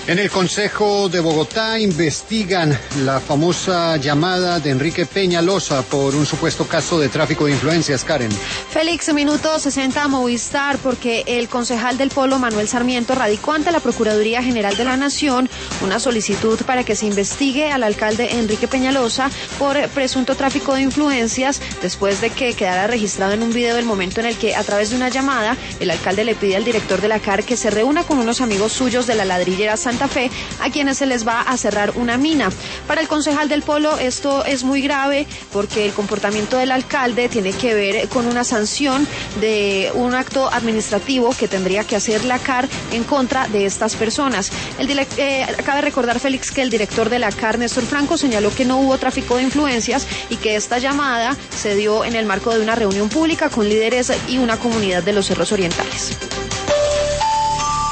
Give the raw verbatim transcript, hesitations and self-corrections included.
En el Consejo de Bogotá investigan la famosa llamada de Enrique Peñalosa por un supuesto caso de tráfico de influencias. Karen. Félix, minuto sesenta a Movistar, porque el concejal del Polo, Manuel Sarmiento, radicó ante la Procuraduría General de la Nación una solicitud para que se investigue al alcalde Enrique Peñalosa por presunto tráfico de influencias, después de que quedara registrado en un video el momento en el que, a través de una llamada, el alcalde le pide al director de la C A R que se reúna con unos amigos suyos de la ladrillera Santa Fe, a quienes se les va a cerrar una mina. Para el concejal del Polo esto es muy grave, porque el comportamiento del alcalde tiene que ver con una sanción de un acto administrativo que tendría que hacer la C A R en contra de estas personas. El direct, eh, cabe recordar, Félix, que el director de la C A R, Néstor Franco, señaló que no hubo tráfico de influencias y que esta llamada se dio en el marco de una reunión pública con líderes y una comunidad de los Cerros Orientales.